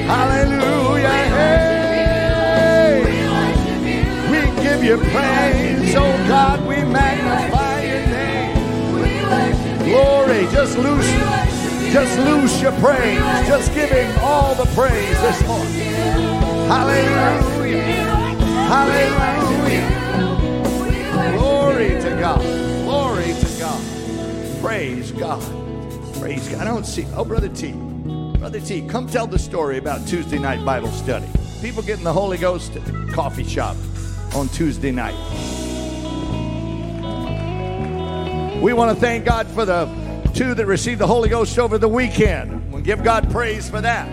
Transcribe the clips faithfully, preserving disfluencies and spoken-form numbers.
Hallelujah. Hey, we give you praise, oh God. We magnify your name. Glory. Just loose, just loose your praise. Just give him all the praise this morning. Hallelujah. Hallelujah. Glory to God. Glory to God. Praise God. Praise God. I don't see. Oh, Brother T. Brother T, come tell the story about Tuesday night Bible study. People getting the Holy Ghost at the coffee shop on Tuesday night. We want to thank God for the two that received the Holy Ghost over the weekend. We'll give God praise for that.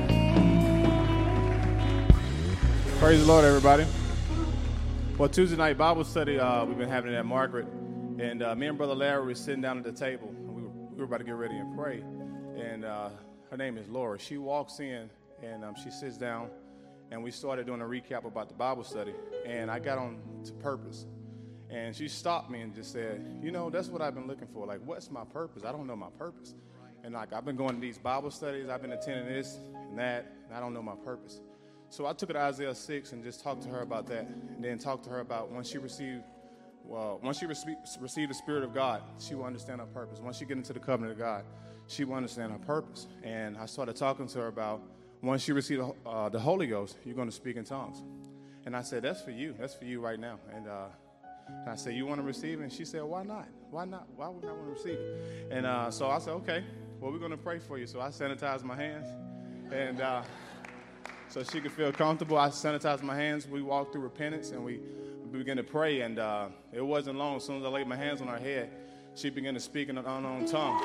Praise the Lord, everybody. Well, Tuesday night Bible study, uh, we've been having it at Margaret. And uh, me and Brother Larry were sitting down at the table. And we, were, we were about to get ready and pray. And uh, her name is Laura. She walks in, and um, she sits down. And we started doing a recap about the Bible study. And I got on to purpose. And she stopped me and just said, you know, that's what I've been looking for. Like, what's my purpose? I don't know my purpose. And, like, I've been going to these Bible studies. I've been attending this and that, and I don't know my purpose. So I took it to Isaiah six and just talked to her about that. And then talked to her about when she received, well, once she rece- received the Spirit of God, she will understand her purpose. Once she get into the covenant of God, she will understand her purpose. And I started talking to her about once you receive uh, the Holy Ghost, you're going to speak in tongues. And I said, that's for you. That's for you right now. And, uh, and I said, you want to receive it? And she said, why not? Why not? Why would I want to receive it? And uh, so I said, okay, well, we're going to pray for you. So I sanitized my hands. And uh, so she could feel comfortable, I sanitized my hands. We walked through repentance, and we, we began to pray. And uh, it wasn't long. As soon as I laid my hands on her head, she began to speak in an unknown tongue.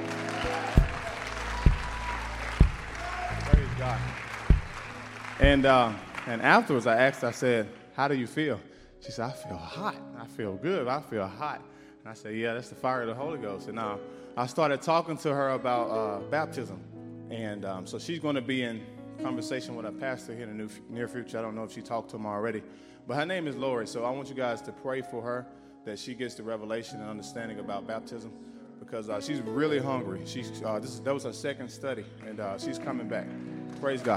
Praise God. And, uh, and afterwards, I asked, I said, how do you feel? She said, I feel hot. I feel good. I feel hot. And I said, yeah, that's the fire of the Holy Ghost. And uh, I started talking to her about uh, baptism. And um, so she's going to be in conversation with a pastor here in the near future. I don't know if she talked to him already. But her name is Lori. So I want you guys to pray for her that she gets the revelation and understanding about baptism. Because uh, she's really hungry. She's uh, this is, that was her second study. And uh, she's coming back. Praise God.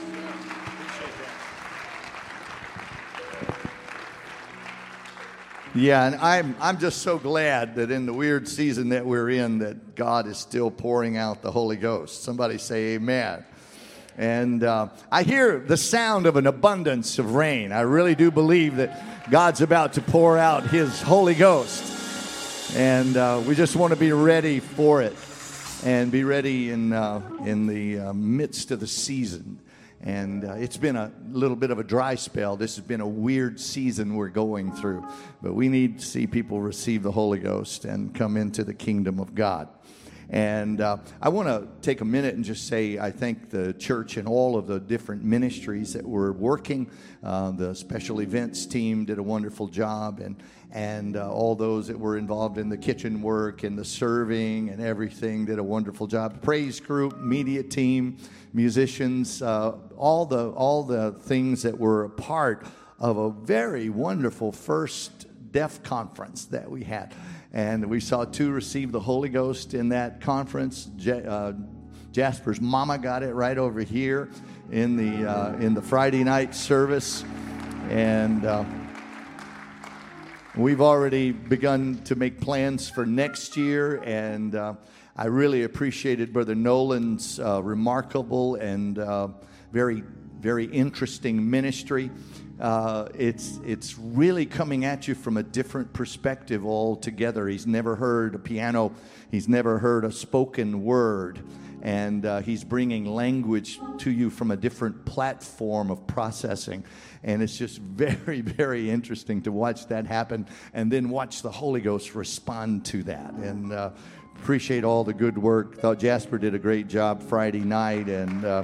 Yeah, and I'm I'm just so glad that in the weird season that we're in, that God is still pouring out the Holy Ghost. Somebody say amen. And uh, I hear the sound of an abundance of rain. I really do believe that God's about to pour out his Holy Ghost. And uh, we just want to be ready for it and be ready in, uh, in the uh, midst of the season. And uh, it's been a little bit of a dry spell. This has been a weird season we're going through. But we need to see people receive the Holy Ghost and come into the kingdom of God. And uh, I want to take a minute and just say I thank the church and all of the different ministries that were working. Uh, the special events team did a wonderful job, and and uh, all those that were involved in the kitchen work and the serving and everything did a wonderful job. Praise group, media team, musicians, uh, all the all the things that were a part of a very wonderful first deaf conference that we had. And we saw two receive the Holy Ghost in that conference. J- uh, Jasper's mama got it right over here in the uh, in the Friday night service, and uh, we've already begun to make plans for next year. And uh, I really appreciated Brother Nolan's uh, remarkable and uh, very very interesting ministry. Uh, it's it's really coming at you from a different perspective altogether. He's never heard a piano. He's never heard a spoken word. And uh, he's bringing language to you from a different platform of processing. And it's just very, very interesting to watch that happen and then watch the Holy Ghost respond to that. And uh, appreciate all the good work. Thought Jasper did a great job Friday night. And uh,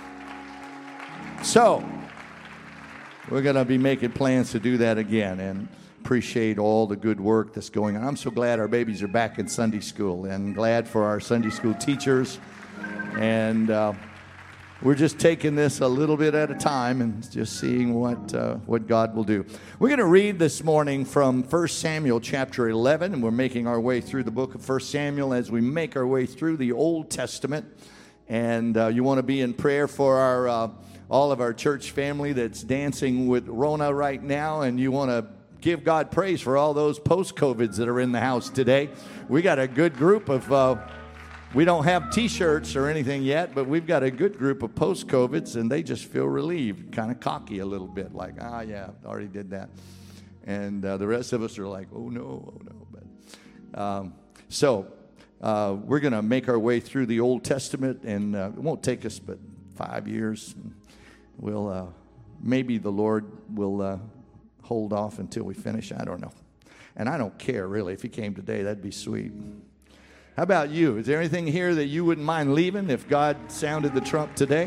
so... we're going to be making plans to do that again, and appreciate all the good work that's going on. I'm so glad our babies are back in Sunday school, and glad for our Sunday school teachers. And uh, we're just taking this a little bit at a time and just seeing what uh, what God will do. We're going to read this morning from First Samuel chapter eleven, and we're making our way through the book of First Samuel as we make our way through the Old Testament. And uh, you want to be in prayer for our uh, all of our church family that's dancing with Rona right now, and you want to give God praise for all those post-COVIDs that are in the house today. We got a good group of, uh, we don't have T-shirts or anything yet, but we've got a good group of post-COVIDs, and they just feel relieved, kind of cocky a little bit, like, ah, yeah, already did that. And uh, the rest of us are like, oh, no, oh, no. But um, so uh, we're going to make our way through the Old Testament, and uh, it won't take us but five years. We'll, uh, maybe the Lord will uh, hold off until we finish. I don't know. And I don't care, really. If he came today, that'd be sweet. How about you? Is there anything here that you wouldn't mind leaving if God sounded the trump today?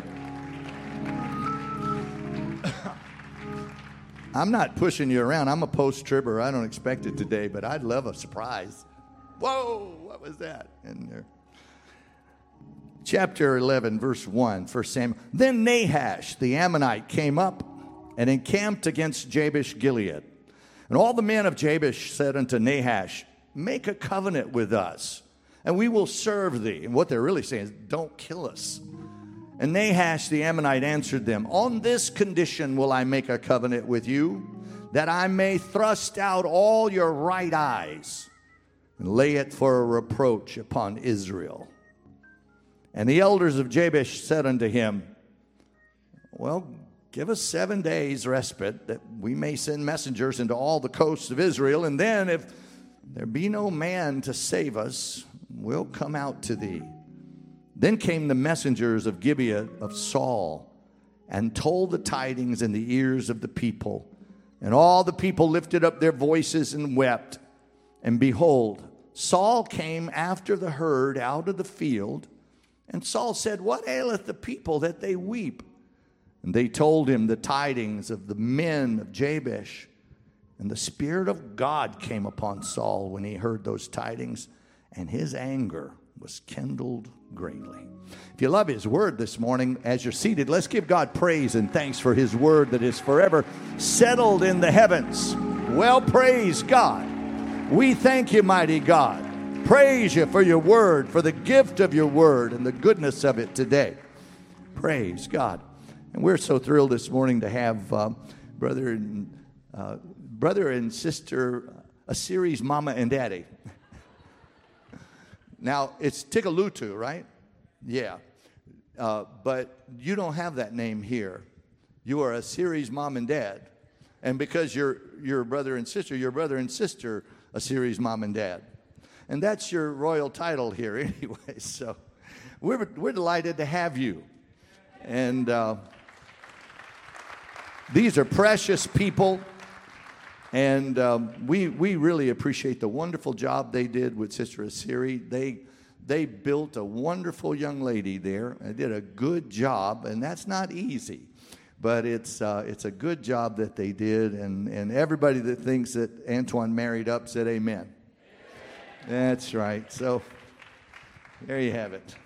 I'm not pushing you around. I'm a post-tribber. I don't expect it today, but I'd love a surprise. Whoa, what was that in there? Chapter eleven, verse one, First Samuel. Then Nahash, the Ammonite, came up and encamped against Jabesh Gilead. And all the men of Jabesh said unto Nahash, make a covenant with us, and we will serve thee. And what they're really saying is, don't kill us. And Nahash the Ammonite answered them, on this condition will I make a covenant with you, that I may thrust out all your right eyes and lay it for a reproach upon Israel. And the elders of Jabesh said unto him, well, give us seven days respite, that we may send messengers into all the coasts of Israel, and then if there be no man to save us, we'll come out to thee. Then came the messengers of Gibeah of Saul, and told the tidings in the ears of the people. And all the people lifted up their voices and wept. And behold, Saul came after the herd out of the field. And Saul said, what aileth the people that they weep? And they told him the tidings of the men of Jabesh. And the Spirit of God came upon Saul when he heard those tidings, and his anger was kindled greatly. If you love his word this morning, as you're seated, let's give God praise and thanks for his word that is forever settled in the heavens. Well, praise God. We thank you, mighty God. Praise you for your word, for the gift of your word and the goodness of it today. Praise God. And we're so thrilled this morning to have uh, brother and uh, brother and sister, a series mama and daddy. Now, it's Tikalutu, right? Yeah. Uh, but you don't have that name here. You are a series mom and dad. And because you're, you're brother and sister, you're brother and sister, a series mom and dad. And that's your royal title here anyway. So we're, we're delighted to have you. And uh, these are precious people. And um, we we really appreciate the wonderful job they did with Sister Asiri. They they built a wonderful young lady there. They did a good job, and that's not easy. But it's uh, it's a good job that they did, and, and everybody that thinks that Antoine married up said amen. Amen. That's right. So there you have it.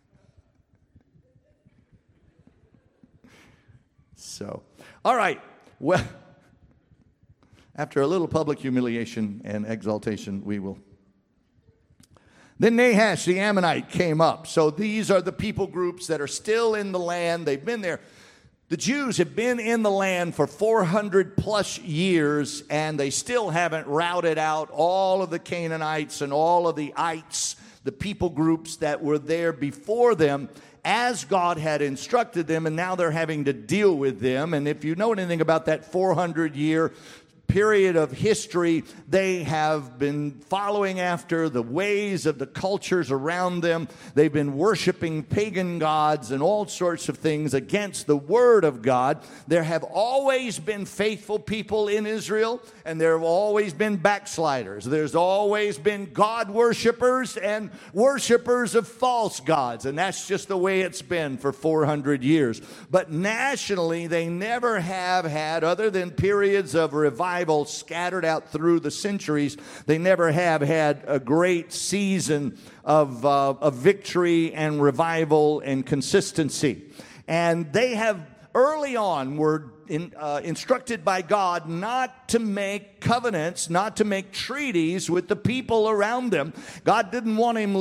So, all right. Well, after a little public humiliation and exaltation, we will. Then Nahash the Ammonite came up. So these are the people groups that are still in the land. They've been there. The Jews have been in the land for four hundred plus years, and they still haven't routed out all of the Canaanites and all of the ites, the people groups that were there before them, as God had instructed them, and now they're having to deal with them. And if you know anything about that four hundred year period of history, they have been following after the ways of the cultures around them. They've been worshiping pagan gods and all sorts of things against the Word of God. There have always been faithful people in Israel, and there have always been backsliders. There's always been God worshipers and worshipers of false gods, and that's just the way it's been for four hundred years. But nationally, they never have had, other than periods of revival scattered out through the centuries, they never have had a great season of, uh, of victory and revival and consistency. And they have early on were in, uh, instructed by God not to make covenants, not to make treaties with the people around them. God didn't want him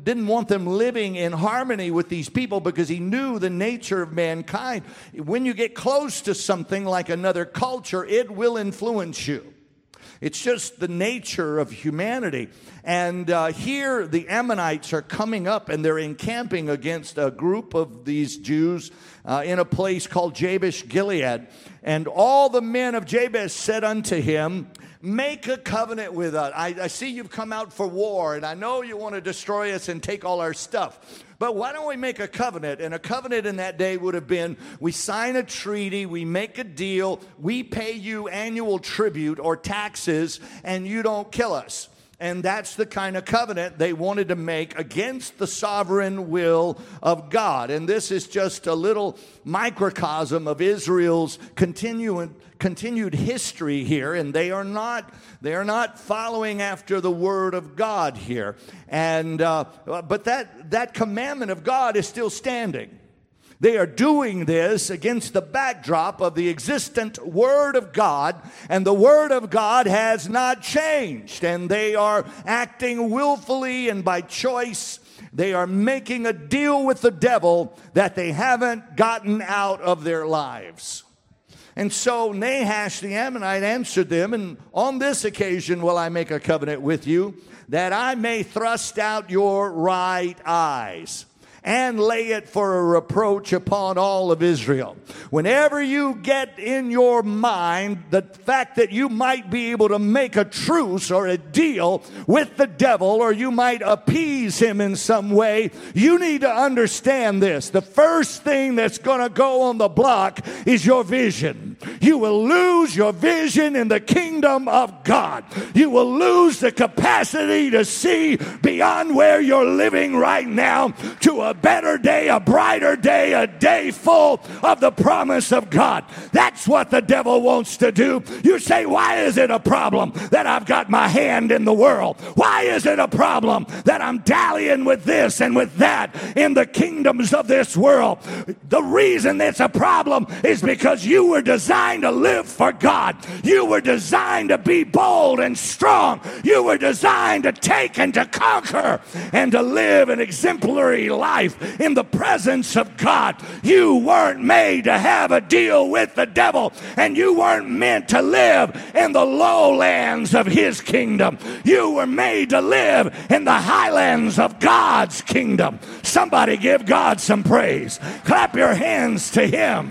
didn't want them living in harmony with these people because he knew the nature of mankind. When you get close to something like another culture, it will influence you. It's just the nature of humanity. And uh, here the Ammonites are coming up and they're encamping against a group of these Jews uh, in a place called Jabesh Gilead. And all the men of Jabesh said unto him, make a covenant with us. I, I see you've come out for war, and I know you want to destroy us and take all our stuff. But why don't we make a covenant? And a covenant in that day would have been, we sign a treaty, we make a deal, we pay you annual tribute or taxes, and you don't kill us. And that's the kind of covenant they wanted to make against the sovereign will of God. And this is just a little microcosm of Israel's continuing, continued history here. And they are not, they are not following after the word of God here. And uh, but that that commandment of God is still standing. They are doing this against the backdrop of the existent Word of God, and the Word of God has not changed, and they are acting willfully and by choice. They are making a deal with the devil that they haven't gotten out of their lives. And so Nahash the Ammonite answered them, and on this occasion will I make a covenant with you, that I may thrust out your right eyes and lay it for a reproach upon all of Israel. Whenever you get in your mind the fact that you might be able to make a truce or a deal with the devil, or you might appease him in some way, you need to understand this. The first thing that's going to go on the block is your vision. You will lose your vision in the kingdom of God. You will lose the capacity to see beyond where you're living right now to a better day, a brighter day, a day full of the promise of God. That's what the devil wants to do. You say, why is it a problem that I've got my hand in the world? Why is it a problem that I'm dallying with this and with that in the kingdoms of this world? The reason it's a problem is because you were designed to live for God. You were designed to be bold and strong. You were designed to take and to conquer and to live an exemplary life in the presence of God. You weren't made to have a deal with the devil, and you weren't meant to live in the lowlands of his kingdom. You were made to live in the highlands of God's kingdom. Somebody give God some praise. Clap your hands to him.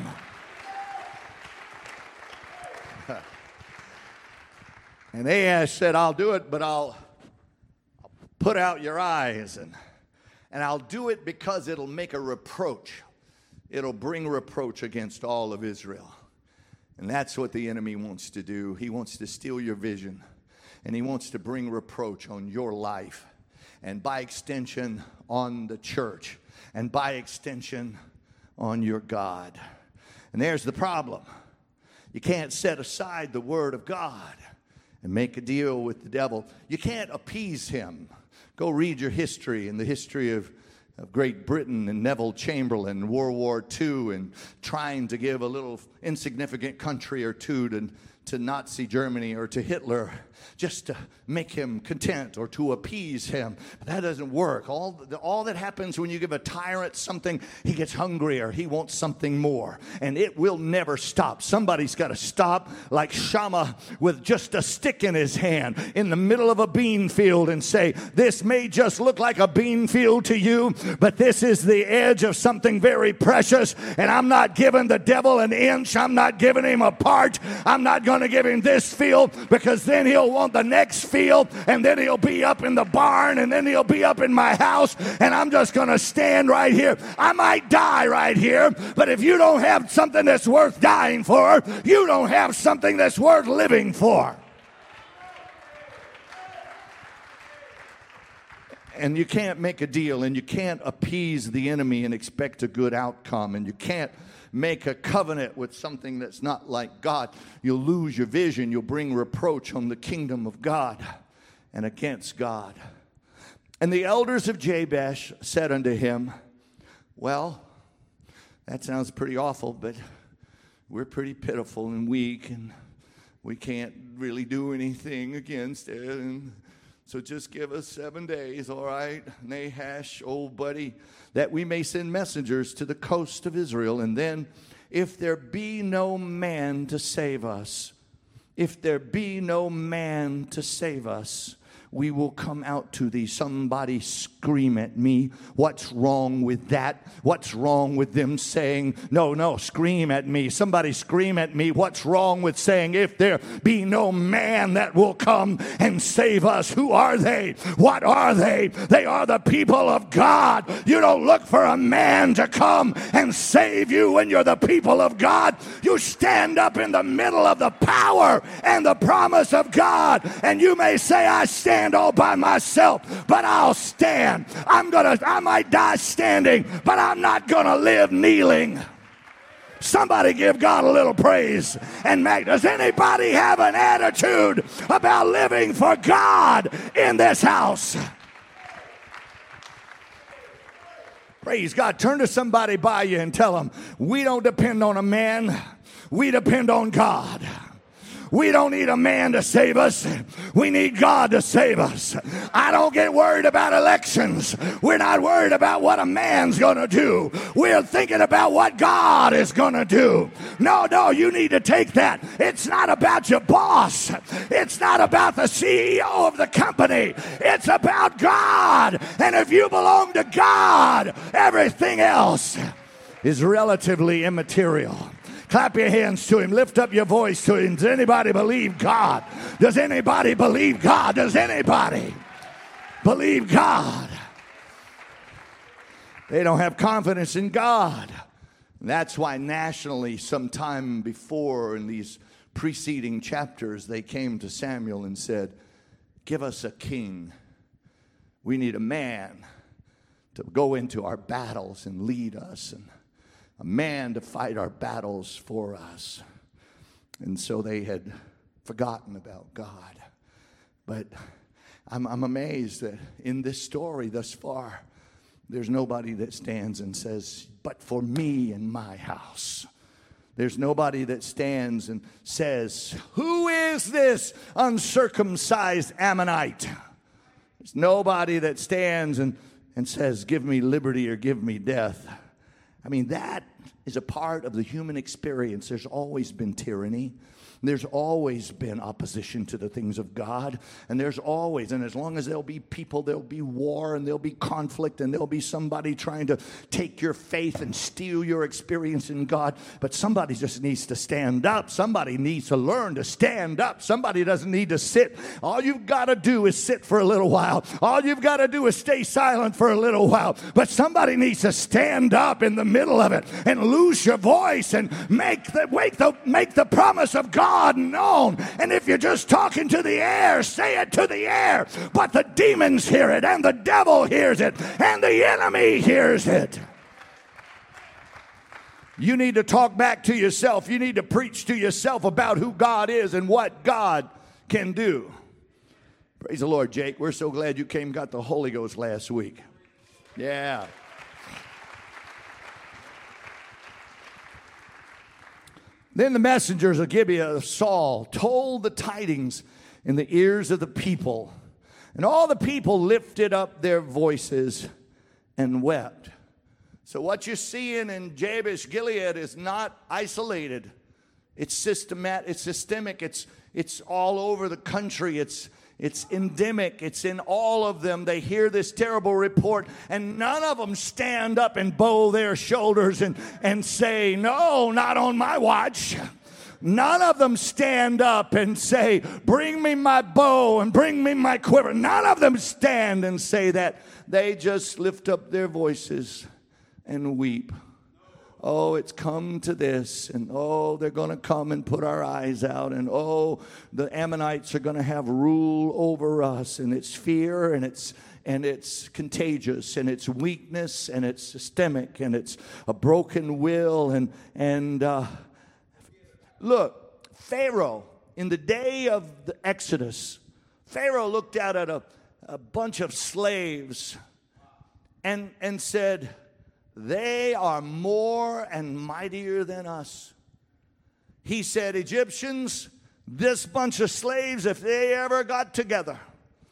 And Ahaz said, I'll do it, but I'll put out your eyes, and And I'll do it because it'll make a reproach. It'll bring reproach against all of Israel. And that's what the enemy wants to do. He wants to steal your vision. And he wants to bring reproach on your life. And by extension, on the church. And by extension, on your God. And there's the problem. You can't set aside the word of God and make a deal with the devil. You can't appease him. Go read your history and the history of, of Great Britain and Neville Chamberlain, World War Two, and trying to give a little insignificant country or two to, to Nazi Germany or to Hitler just to make him content or to appease him. But that doesn't work. All, all that happens when you give a tyrant something, he gets hungrier. He wants something more. And it will never stop. Somebody's got to stop like Shammah with just a stick in his hand in the middle of a bean field and say, this may just look like a bean field to you, but this is the edge of something very precious. And I'm not giving the devil an inch. I'm not giving him a part. I'm not going to give him this field, because then he'll want the next field, and then he'll be up in the barn, and then he'll be up in my house, and I'm just going to stand right here. I might die right here, but if you don't have something that's worth dying for, you don't have something that's worth living for. And you can't make a deal, and you can't appease the enemy and expect a good outcome, and you can't make a covenant with something that's not like God. You'll lose your vision. You'll bring reproach on the kingdom of God and against God. And the elders of Jabesh said unto him, well, that sounds pretty awful, but we're pretty pitiful and weak, and we can't really do anything against it. And So just give us seven days, all right, Nahash, old buddy, that we may send messengers to the coast of Israel. And then if there be no man to save us, if there be no man to save us, we will come out to thee. Somebody scream at me. What's wrong with that? What's wrong with them saying, no, no, scream at me. Somebody scream at me. What's wrong with saying, if there be no man that will come and save us? Who are they? What are they? They are the people of God. You don't look for a man to come and save you when you're the people of God. You stand up in the middle of the power and the promise of God. And you may say, I stand all by myself, but I'll stand. I'm gonna, I might die standing, but I'm not gonna live kneeling. Somebody give God a little praise and mag. Does anybody have an attitude about living for God in this house? Praise God. Turn to somebody by you and tell them, we don't depend on a man, we depend on God. We don't need a man to save us. We need God to save us. I don't get worried about elections. We're not worried about what a man's going to do. We're thinking about what God is going to do. No, no, you need to take that. It's not about your boss. It's not about the C E O of the company. It's about God. And if you belong to God, everything else is relatively immaterial. Clap your hands to him. Lift up your voice to him. Does anybody believe God? Does anybody believe God? Does anybody believe God? They don't have confidence in God. That's why nationally, sometime before in these preceding chapters, they came to Samuel and said, give us a king. We need a man to go into our battles and lead us, and a man to fight our battles for us. And so they had forgotten about God. But I'm, I'm amazed that in this story thus far, there's nobody that stands and says, but for me and my house. There's nobody that stands and says, who is this uncircumcised Ammonite? There's nobody that stands and, and says, give me liberty or give me death. I mean, that is a part of the human experience. There's always been tyranny. There's always been opposition to the things of God. And there's always, and as long as there'll be people, there'll be war and there'll be conflict and there'll be somebody trying to take your faith and steal your experience in God. But somebody just needs to stand up. Somebody needs to learn to stand up. Somebody doesn't need to sit. All you've got to do is sit for a little while. All you've got to do is stay silent for a little while. But somebody needs to stand up in the middle of it and lose your voice and make the, make the, make the promise of God God known. And if you're just talking to the air, say it to the air. But the demons hear it, and the devil hears it, and the enemy hears it. You need to talk back to yourself. You need to preach to yourself about who God is and what God can do. Praise the Lord, Jake. We're so glad you came and got the Holy Ghost last week. Yeah. Then the messengers of Gibeah of Saul told the tidings in the ears of the people. And all the people lifted up their voices and wept. So what you're seeing in Jabesh Gilead is not isolated. It's systematic, it's systemic, it's it's all over the country. It's It's endemic. It's in all of them. They hear this terrible report, and none of them stand up and bow their shoulders and, and say, no, not on my watch. None of them stand up and say, bring me my bow and bring me my quiver. None of them stand and say that. They just lift up their voices and weep. Oh, it's come to this, and oh, they're going to come and put our eyes out, and oh, the Ammonites are going to have rule over us, and it's fear, and it's and it's contagious, and it's weakness, and it's systemic, and it's a broken will, and and uh, look, Pharaoh in the day of the Exodus, Pharaoh looked out at a, a bunch of slaves, and and said, they are more and mightier than us. He said, Egyptians, this bunch of slaves, if they ever got together,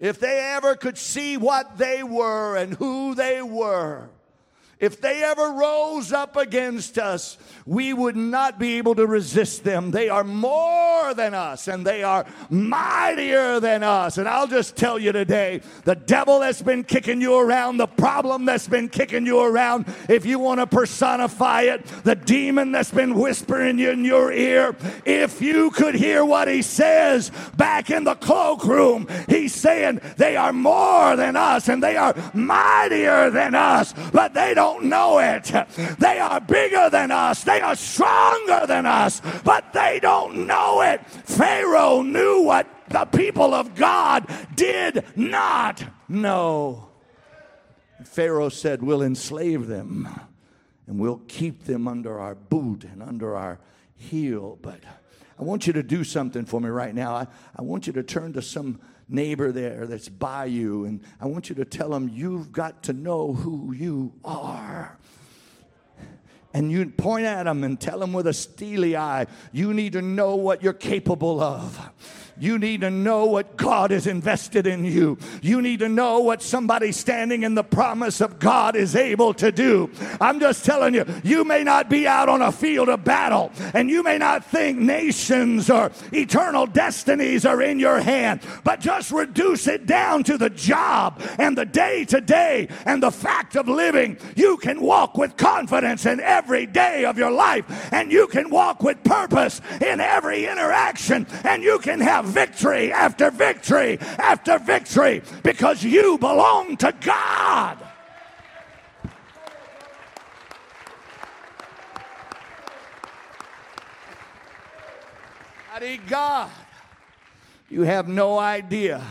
if they ever could see what they were and who they were, if they ever rose up against us, we would not be able to resist them. They are more than us, and they are mightier than us. And I'll just tell you today, the devil that's been kicking you around, the problem that's been kicking you around, if you want to personify it, the demon that's been whispering in your ear, if you could hear what he says back in the cloakroom, he's saying they are more than us, and they are mightier than us, but they don't know it. They are bigger than us. They are stronger than us, but they don't know it. Pharaoh knew what the people of God did not know. Pharaoh said, we'll enslave them and we'll keep them under our boot and under our heel. But I want you to do something for me right now. I, I want you to turn to some neighbor there that's by you, and I want you to tell them you've got to know who you are. And you point at them and tell them with a steely eye, you need to know what you're capable of. You need to know what God has invested in you. You need to know what somebody standing in the promise of God is able to do. I'm just telling you, you may not be out on a field of battle, and you may not think nations or eternal destinies are in your hand, but just reduce it down to the job and the day-to-day and the fact of living. You can walk with confidence in every day of your life, and you can walk with purpose in every interaction, and you can have victory after victory after victory because you belong to God. Mighty God, you have no idea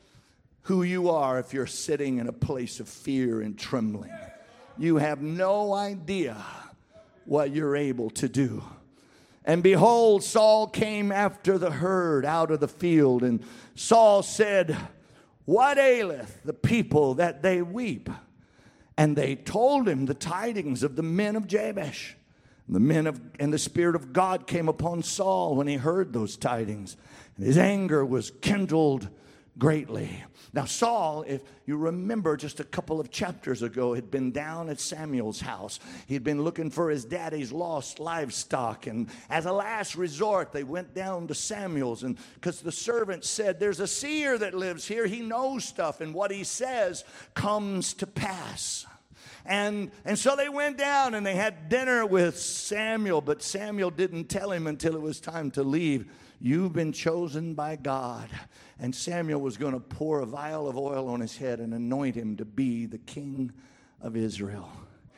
who you are if you're sitting in a place of fear and trembling. You have no idea what you're able to do. And behold, Saul came after the herd out of the field, and Saul said, what aileth the people that they weep? And they told him the tidings of the men of Jabesh. The men of and the Spirit of God came upon Saul when he heard those tidings, and his anger was kindled greatly. Now Saul, if you remember just a couple of chapters ago, had been down at Samuel's house. He'd been looking for his daddy's lost livestock, and as a last resort they went down to Samuel's, and because the servant said, there's a seer that lives here, he knows stuff, and what he says comes to pass. And, and so they went down and they had dinner with Samuel, but Samuel didn't tell him until it was time to leave, you've been chosen by God. And Samuel was going to pour a vial of oil on his head and anoint him to be the king of Israel.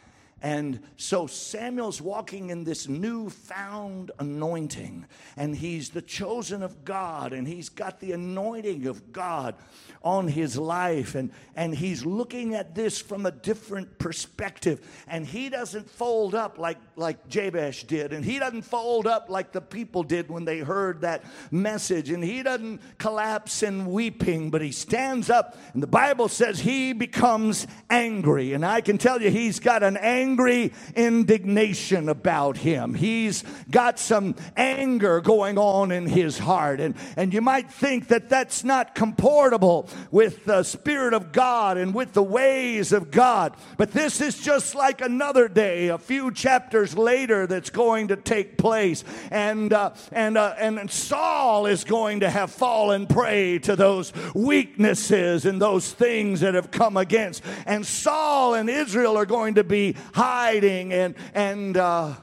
And so Samuel's walking in this newfound anointing, and he's the chosen of God, and he's got the anointing of God on his life, and, and he's looking at this from a different perspective, and he doesn't fold up like, like Jabesh did, and he doesn't fold up like the people did when they heard that message, and he doesn't collapse in weeping, but he stands up, and the Bible says he becomes angry, and I can tell you he's got an angry Angry indignation about him. He's got some anger going on in his heart. And, and you might think that that's not comportable with the Spirit of God and with the ways of God. But this is just like another day, a few chapters later, that's going to take place. And, uh, and, uh, and Saul is going to have fallen prey to those weaknesses and those things that have come against. And Saul and Israel are going to be hiding, and and uh,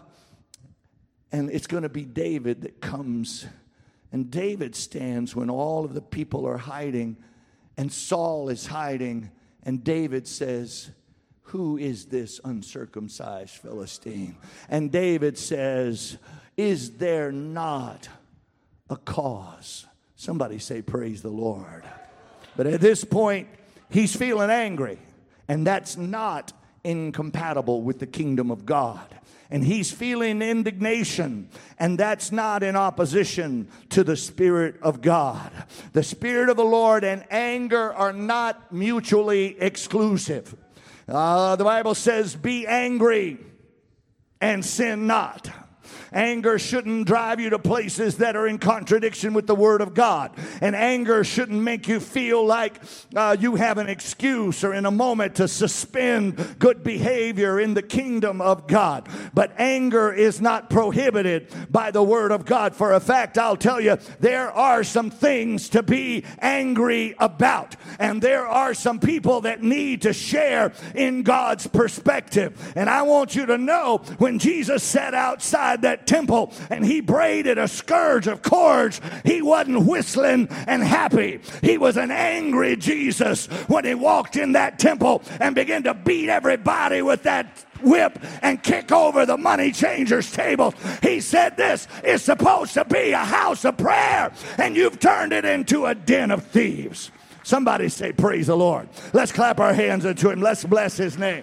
and it's going to be David that comes, and David stands when all of the people are hiding, and Saul is hiding, and David says, who is this uncircumcised Philistine? And David says, is there not a cause? Somebody say, praise the Lord. But at this point, he's feeling angry, and that's not incompatible with the kingdom of God. And he's feeling indignation, and that's not in opposition to the Spirit of God. The Spirit of the Lord and anger are not mutually exclusive. Uh, the Bible says, be angry and sin not. Anger shouldn't drive you to places that are in contradiction with the Word of God. And anger shouldn't make you feel like uh, you have an excuse or in a moment to suspend good behavior in the kingdom of God. But anger is not prohibited by the Word of God. For a fact, I'll tell you, there are some things to be angry about. And there are some people that need to share in God's perspective. And I want you to know, when Jesus sat outside that temple and he braided a scourge of cords, he wasn't whistling and happy. He was an angry Jesus when he walked in that temple and began to beat everybody with that whip and kick over the money changers' table. He said, this is supposed to be a house of prayer, and you've turned it into a den of thieves. Somebody say, praise the Lord. Let's clap our hands unto him. Let's bless his name.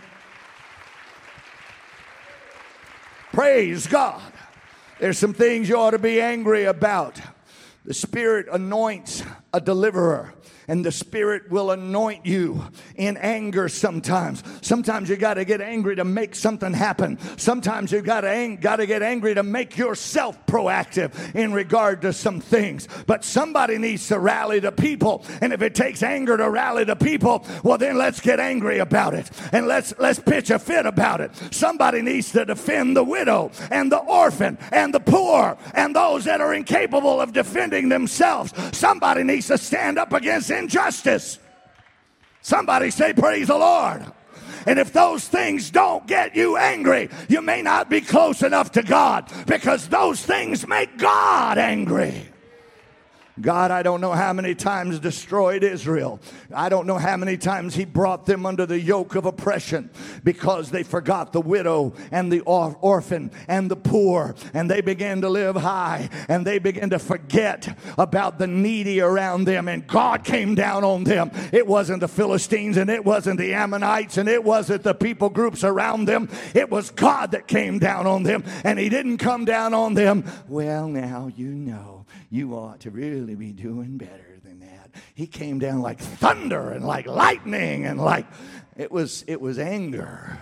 Praise God. There's some things you ought to be angry about. The Spirit anoints a deliverer, and the Spirit will anoint you in anger sometimes. Sometimes you got to get angry to make something happen. Sometimes you got to ang- got to get angry to make yourself proactive in regard to some things. But somebody needs to rally the people, and if it takes anger to rally the people, well, then let's get angry about it, and let's let's pitch a fit about it. Somebody needs to defend the widow and the orphan and the poor and those that are incapable of defending themselves. Somebody needs to stand up against injustice. Somebody say, praise the Lord. And if those things don't get you angry, you may not be close enough to God, because those things make God angry. God, I don't know how many times destroyed Israel. I don't know how many times he brought them under the yoke of oppression because they forgot the widow and the or- orphan and the poor, and they began to live high, and they began to forget about the needy around them, and God came down on them. It wasn't the Philistines, and it wasn't the Ammonites, and it wasn't the people groups around them. It was God that came down on them, and he didn't come down on them, well, now you know. You ought to really be doing better than that. He came down like thunder and like lightning, and like it was it was anger.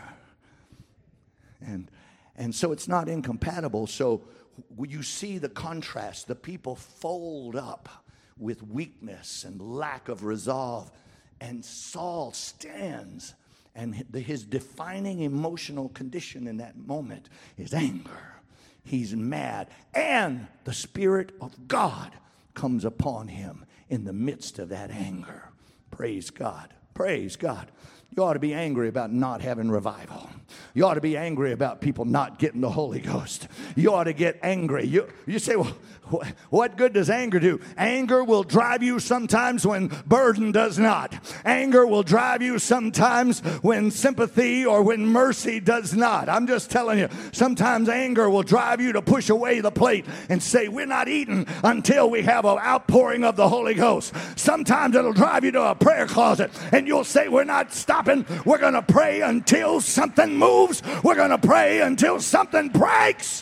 And and so it's not incompatible. So you see the contrast. The people fold up with weakness and lack of resolve. And Saul stands, and his defining emotional condition in that moment is anger. He's mad, and the Spirit of God comes upon him in the midst of that anger. Praise God. Praise God. You ought to be angry about not having revival. You ought to be angry about people not getting the Holy Ghost. You ought to get angry. You, you say, well, what good does anger do? Anger will drive you sometimes when burden does not. Anger will drive you sometimes when sympathy or when mercy does not. I'm just telling you, sometimes anger will drive you to push away the plate and say, we're not eating until we have an outpouring of the Holy Ghost. Sometimes it'll drive you to a prayer closet, and you'll say, we're not stopping. We're going to pray until something moves. We're going to pray until something breaks.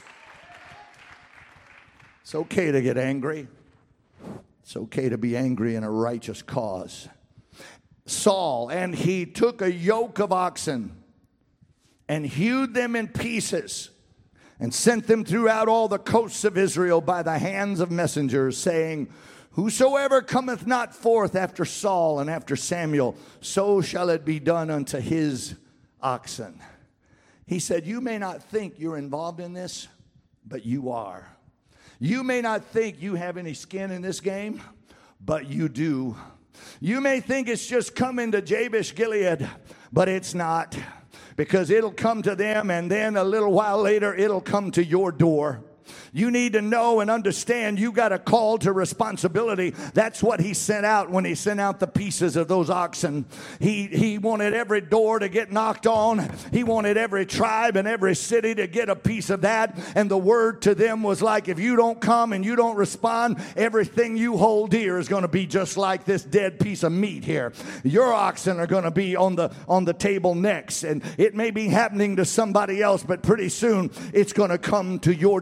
It's okay to get angry. It's okay to be angry in a righteous cause. Saul, and he took a yoke of oxen and hewed them in pieces and sent them throughout all the coasts of Israel by the hands of messengers, saying, whosoever cometh not forth after Saul and after Samuel, so shall it be done unto his oxen. He said, you may not think you're involved in this, but you are. You may not think you have any skin in this game, but you do. You may think it's just coming to Jabesh Gilead, but it's not. Because it'll come to them, and then a little while later, it'll come to your door. You need to know and understand you got a call to responsibility. That's what he sent out when he sent out the pieces of those oxen. He, he wanted every door to get knocked on. He wanted every tribe and every city to get a piece of that. And the word to them was like, if you don't come and you don't respond, everything you hold dear is going to be just like this dead piece of meat here. Your oxen are going to be on the, on the table next. And it may be happening to somebody else, but pretty soon it's going to come to your door.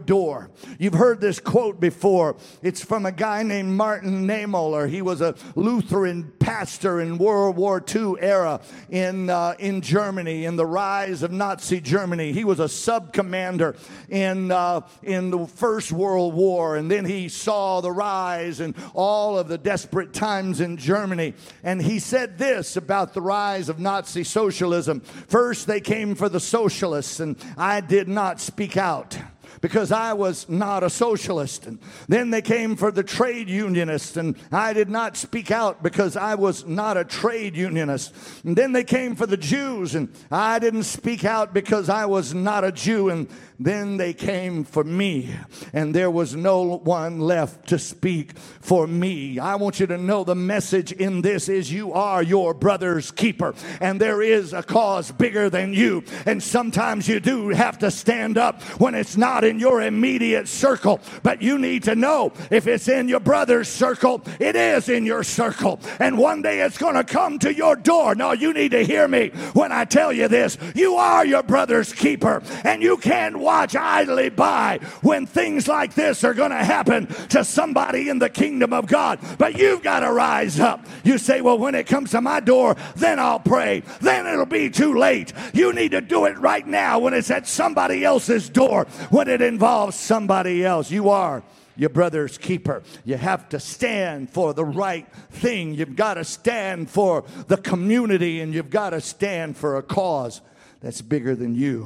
You've heard this quote before. It's from a guy named Martin Niemöller. He was a Lutheran pastor in World War Two era in, uh, in Germany, in the rise of Nazi Germany. He was a sub-commander in, uh, in the First World War, and then he saw the rise and all of the desperate times in Germany. And he said this about the rise of Nazi socialism. First, they came for the socialists, and I did not speak out because I was not a socialist. And then they came for the trade unionists, and I did not speak out because I was not a trade unionist. And then they came for the Jews, and I didn't speak out because I was not a Jew. And then they came for me, and there was no one left to speak for me. I want you to know the message in this is you are your brother's keeper, and there is a cause bigger than you. And sometimes you do have to stand up when it's not in your immediate circle, but you need to know if it's in your brother's circle, it is in your circle, and one day it's going to come to your door. No, you need to hear me when I tell you this. You are your brother's keeper, and you can't watch idly by when things like this are going to happen to somebody in the kingdom of God. But you've got to rise up. You say, well, when it comes to my door, then I'll pray. Then it'll be too late. You need to do it right now when it's at somebody else's door, when it involves somebody else. You are your brother's keeper. You have to stand for the right thing. You've got to stand for the community, and you've got to stand for a cause that's bigger than you.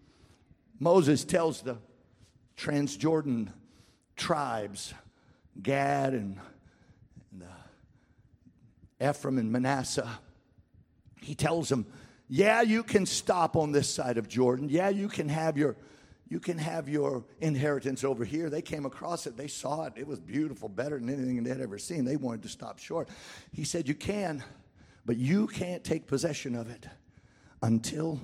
Moses tells the Transjordan tribes, Gad and, and uh, Ephraim and Manasseh, he tells them, yeah, you can stop on this side of Jordan. Yeah, you can have your you can have your inheritance over here. They came across it. They saw it. It was beautiful, better than anything they'd ever seen. They wanted to stop short. He said, you can, but you can't take possession of it until,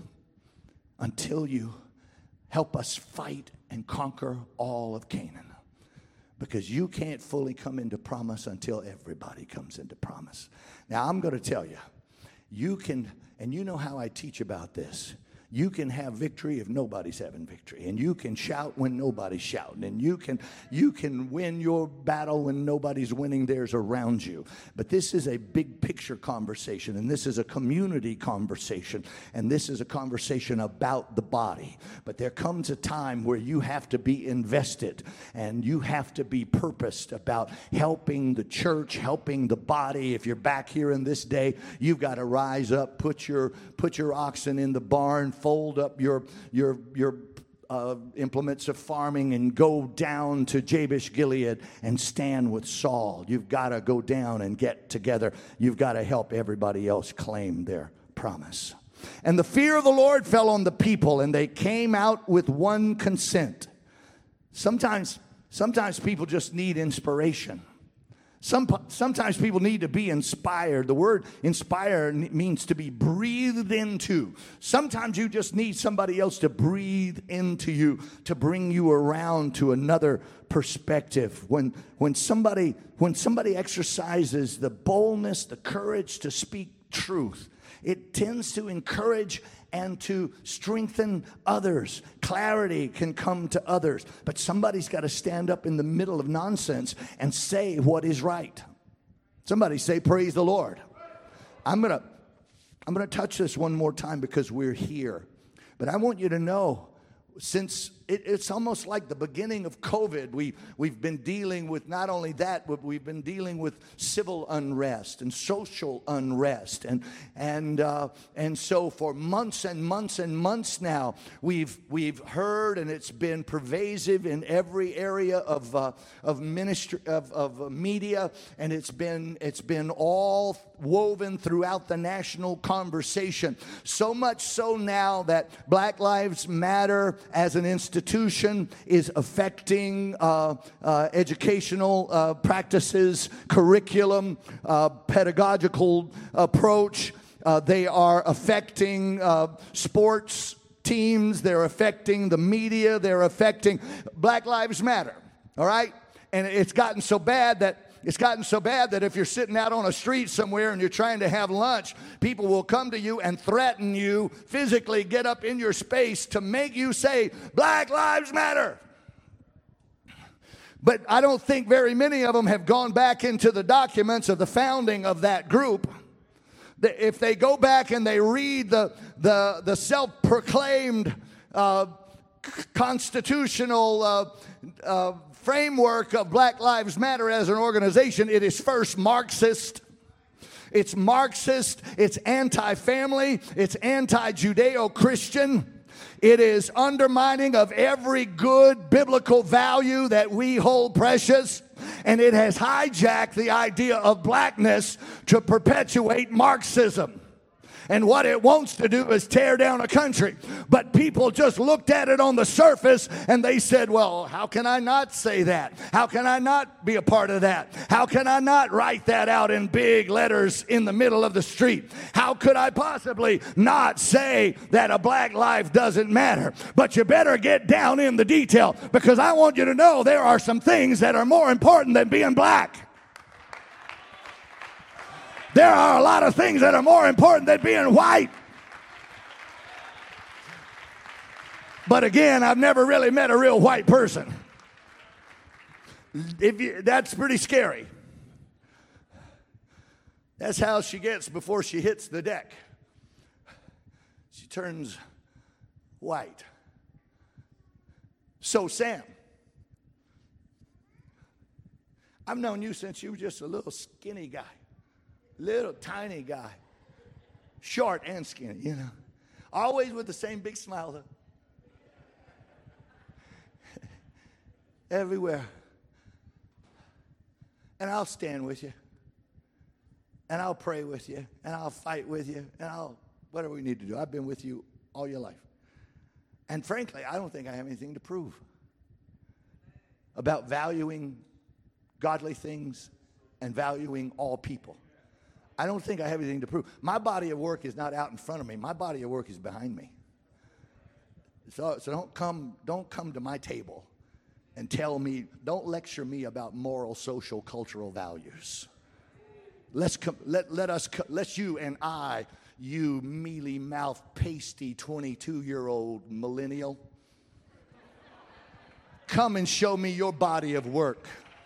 until you help us fight and conquer all of Canaan. Because you can't fully come into promise until everybody comes into promise. Now, I'm going to tell you, you can, and you know how I teach about this. You can have victory if nobody's having victory, and you can shout when nobody's shouting, and you can you can win your battle when nobody's winning theirs around you. But this is a big picture conversation, and this is a community conversation, and this is a conversation about the body. But there comes a time where you have to be invested, and you have to be purposed about helping the church, helping the body. If you're back here in this day, you've got to rise up, put your put your oxen in the barn, fold up your your your uh, implements of farming, and go down to Jabesh Gilead and stand with Saul. You've got to go down and get together. You've got to help everybody else claim their promise. And the fear of the Lord fell on the people, and they came out with one consent. Sometimes, sometimes people just need inspiration. Some, sometimes people need to be inspired. The word inspire means to be breathed into. Sometimes you just need somebody else to breathe into you, to bring you around to another perspective. When, when, somebody, when somebody exercises the boldness, the courage to speak truth, it tends to encourage and to strengthen others. Clarity can come to others. But somebody's got to stand up in the middle of nonsense and say what is right. Somebody say, praise the Lord. I'm going to I'm going to touch this one more time because we're here. But I want you to know, since it, it's almost like the beginning of COVID, we, we've been dealing with not only that, but we've been dealing with civil unrest and social unrest. And and uh, and so for months and months and months now, we've we've heard, and it's been pervasive in every area of uh, of ministry of, of media, and it's been it's been all woven throughout the national conversation. So much so now that Black Lives Matter as an institution is affecting uh, uh, educational uh, practices, curriculum, uh, pedagogical approach. Uh, they are affecting uh, sports teams. They're affecting the media. They're affecting Black Lives Matter. All right? And it's gotten so bad that It's gotten so bad that if you're sitting out on a street somewhere and you're trying to have lunch, people will come to you and threaten you, physically get up in your space to make you say, Black Lives Matter. But I don't think very many of them have gone back into the documents of the founding of that group. If they go back and they read the, the, the self-proclaimed uh, constitutional uh, uh, framework of Black Lives Matter as an organization, it is first Marxist. It's Marxist, it's anti-family, it's anti-Judeo-Christian. It is undermining of every good biblical value that we hold precious. And it has hijacked the idea of blackness to perpetuate Marxism. And what it wants to do is tear down a country. But people just looked at it on the surface and they said, well, how can I not say that? How can I not be a part of that? How can I not write that out in big letters in the middle of the street? How could I possibly not say that a black life doesn't matter? But you better get down in the detail, because I want you to know there are some things that are more important than being black. There are a lot of things that are more important than being white. But again, I've never really met a real white person. If you, that's pretty scary. That's how she gets before she hits the deck. She turns white. So Sam, I've known you since you were just a little skinny guy. Little tiny guy, short and skinny, you know. Always with the same big smile, though. Everywhere. And I'll stand with you. And I'll pray with you. And I'll fight with you. And I'll, whatever we need to do. I've been with you all your life. And frankly, I don't think I have anything to prove about valuing godly things and valuing all people. I don't think I have anything to prove. My body of work is not out in front of me. My body of work is behind me. So, so don't come, don't come to my table and tell me, don't lecture me about moral, social, cultural values. Let's come, let, let us, let you and I, you mealy-mouthed, pasty twenty-two-year-old millennial, come and show me your body of work.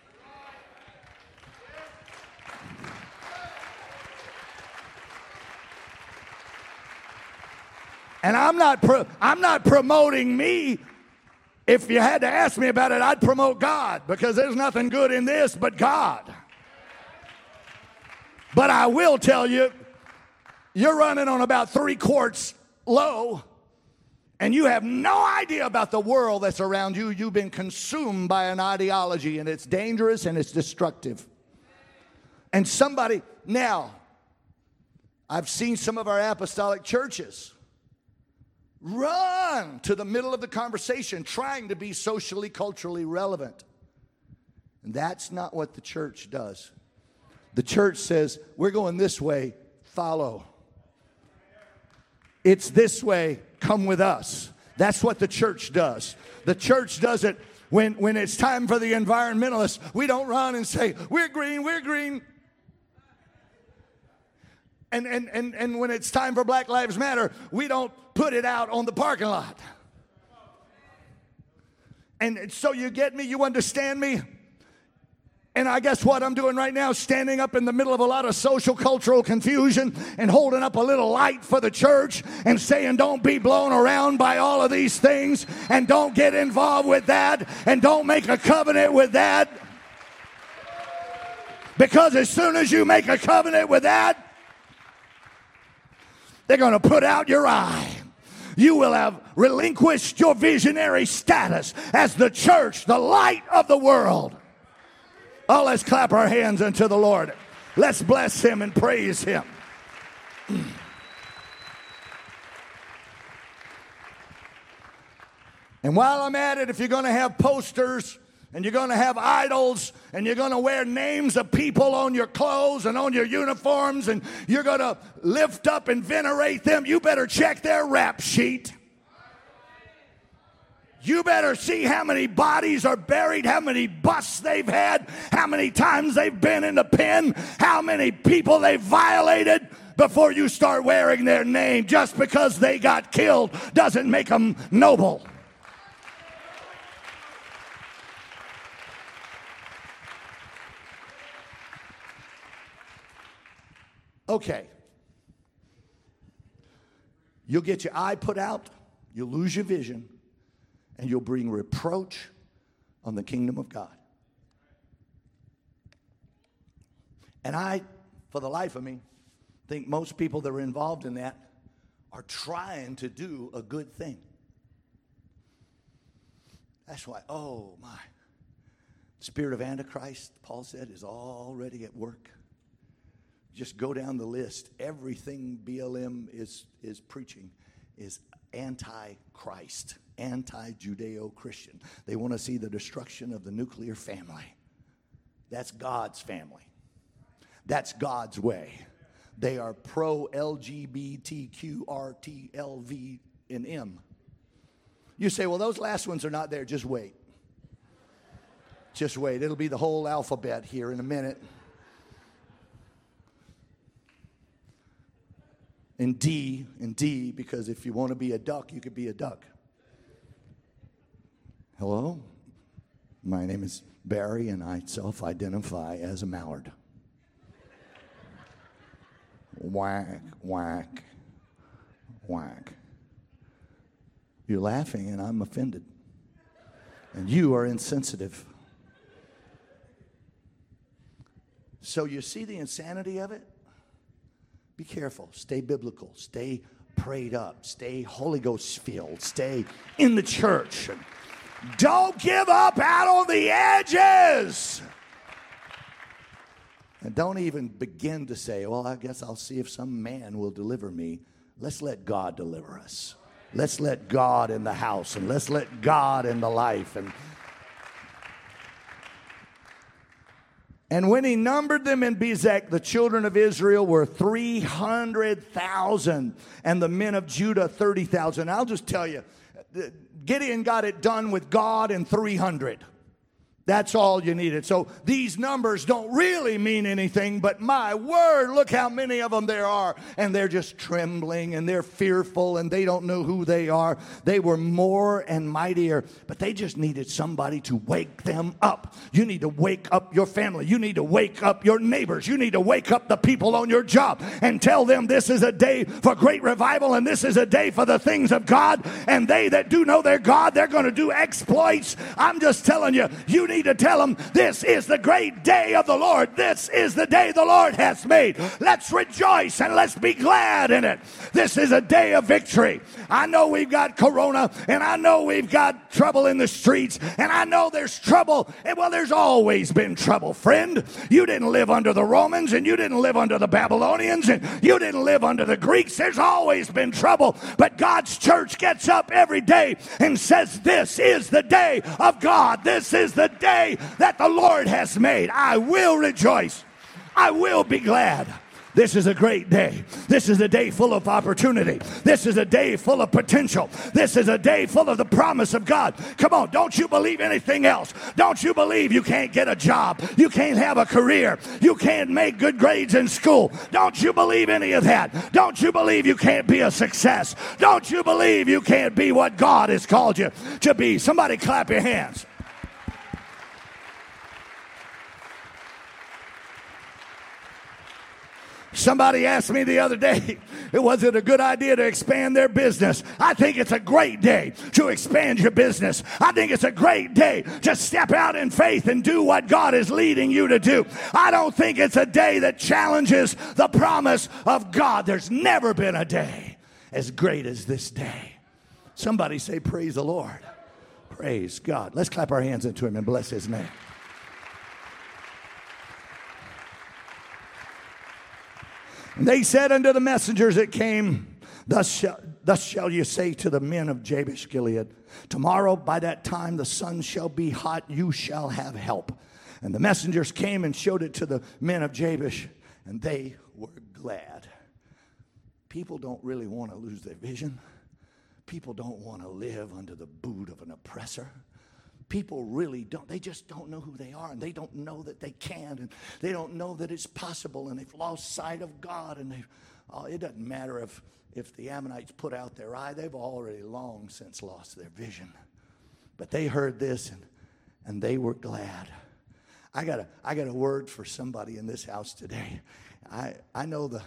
And I'm not, pro- I'm not promoting me. If you had to ask me about it, I'd promote God, because there's nothing good in this but God. But I will tell you, you're running on about three quarts low, and you have no idea about the world that's around you. You've been consumed by an ideology, and it's dangerous and it's destructive. And somebody, now, I've seen some of our apostolic churches run to the middle of the conversation trying to be socially, culturally relevant. And that's not what the church does. The church says, we're going this way, follow. It's this way, come with us. That's what the church does. The church does it when, when it's time for the environmentalists. We don't run and say, we're green, we're green. And, and, and, and when it's time for Black Lives Matter, we don't put it out on the parking lot. And so you get me, you understand me? And I guess what I'm doing right now, standing up in the middle of a lot of social, cultural confusion and holding up a little light for the church and saying, don't be blown around by all of these things, and don't get involved with that, and don't make a covenant with that. Because as soon as you make a covenant with that, they're going to put out your eye. You will have relinquished your visionary status as the church, the light of the world. Oh, let's clap our hands unto the Lord. Let's bless him and praise him. And while I'm at it, if you're going to have posters and you're going to have idols, and you're going to wear names of people on your clothes and on your uniforms, and you're going to lift up and venerate them, you better check their rap sheet. You better see how many bodies are buried, how many busts they've had, how many times they've been in the pen, how many people they've violated before you start wearing their name. Just because they got killed doesn't make them noble. Okay. You'll get your eye put out, you'll lose your vision, and you'll bring reproach on the kingdom of God. And I, for the life of me, think most people that are involved in that are trying to do a good thing. That's why, oh my, spirit of Antichrist, Paul said, is already at work. Just go down the list. Everything B L M is, is preaching is anti-Christ, anti-Judeo-Christian. They want to see the destruction of the nuclear family. That's God's family. That's God's way. They are pro-L G B T Q R T L V and M. You say, well, those last ones are not there. Just wait. Just wait. It'll be the whole alphabet here in a minute. And D, and D, because if you want to be a duck, you could be a duck. Hello? My name is Barry, and I self-identify as a mallard. Whack, whack, whack. You're laughing, and I'm offended. And you are insensitive. So you see the insanity of it? Be careful. Stay biblical. Stay prayed up. Stay Holy Ghost filled. Stay in the church. Don't give up out on the edges. And don't even begin to say, well, I guess I'll see if some man will deliver me. Let's let God deliver us. Let's let God in the house, and let's let God in the life. And And when he numbered them in Bezek, the children of Israel were three hundred thousand, and the men of Judah thirty thousand. I'll just tell you, Gideon got it done with God in three hundred. That's all you needed. So these numbers don't really mean anything, but my word, look how many of them there are. And they're just trembling, and they're fearful, and they don't know who they are. They were more and mightier, but they just needed somebody to wake them up. You need to wake up your family. You need to wake up your neighbors. You need to wake up the people on your job and tell them this is a day for great revival, and this is a day for the things of God. And they that do know their God, they're going to do exploits. I'm just telling you, you need to tell them this is the great day of the Lord. This is the day the Lord has made. Let's rejoice and let's be glad in it. This is a day of victory. I know we've got corona, and I know we've got trouble in the streets, and I know there's trouble. And well, there's always been trouble, friend. You didn't live under the Romans, and you didn't live under the Babylonians, and you didn't live under the Greeks. There's always been trouble, but God's church gets up every day and says, this is the day of God. This is the day that the Lord has made. I will rejoice. I will be glad. This is a great day. This is a day full of opportunity. This is a day full of potential. This is a day full of the promise of God. Come on, don't you believe anything else? Don't you believe you can't get a job? You can't have a career. You can't make good grades in school. Don't you believe any of that? Don't you believe you can't be a success? Don't you believe you can't be what God has called you to be? Somebody clap your hands. Somebody asked me the other day, was it a good idea to expand their business? I think it's a great day to expand your business. I think it's a great day to step out in faith and do what God is leading you to do. I don't think it's a day that challenges the promise of God. There's never been a day as great as this day. Somebody say, praise the Lord. Praise God. Let's clap our hands into him and bless his name. And they said unto the messengers that came, thus shall, thus shall you say to the men of Jabesh Gilead, tomorrow by that time the sun shall be hot, you shall have help. And the messengers came and showed it to the men of Jabesh, and they were glad. People don't really want to lose their vision. People don't want to live under the boot of an oppressor. People really don't. They just don't know who they are, and they don't know that they can, and they don't know that it's possible, and they've lost sight of God. And they, oh, it doesn't matter if, if the Ammonites put out their eye. They've already long since lost their vision. But they heard this, and, and they were glad. I got a, I got a word for somebody in this house today. I, I know the,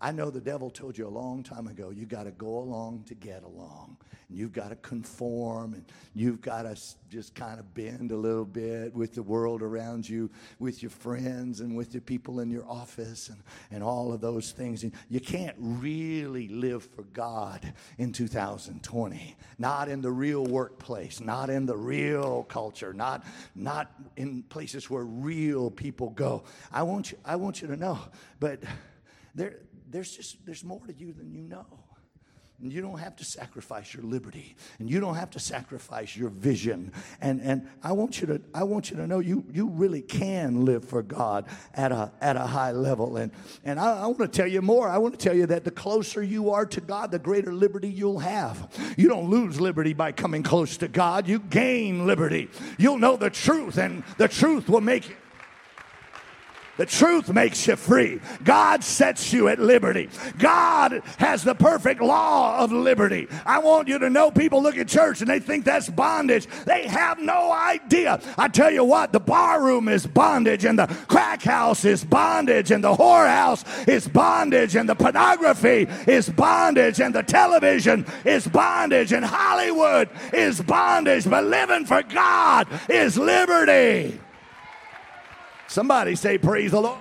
I know the devil told you a long time ago, you got to go along to get along. And you've got to conform, and you've got to just kind of bend a little bit with the world around you, with your friends and with the people in your office and, and all of those things. And you can't really live for God in two thousand twenty. Not in the real workplace, not in the real culture, not, not in places where real people go. I want you, I want you to know, but there, there's just there's more to you than you know. And you don't have to sacrifice your liberty, and you don't have to sacrifice your vision. And and I want you to I want you to know you you really can live for God at a at a high level. And and I, I want to tell you more. I want to tell you that the closer you are to God, the greater liberty you'll have. You don't lose liberty by coming close to God. You gain liberty. You'll know the truth, and the truth will make you. The truth makes you free. God sets you at liberty. God has the perfect law of liberty. I want you to know, people look at church and they think that's bondage. They have no idea. I tell you what, the bar room is bondage, and the crack house is bondage, and the whorehouse is bondage, and the pornography is bondage, and the television is bondage, and Hollywood is bondage. But living for God is liberty. Somebody say, praise the Lord.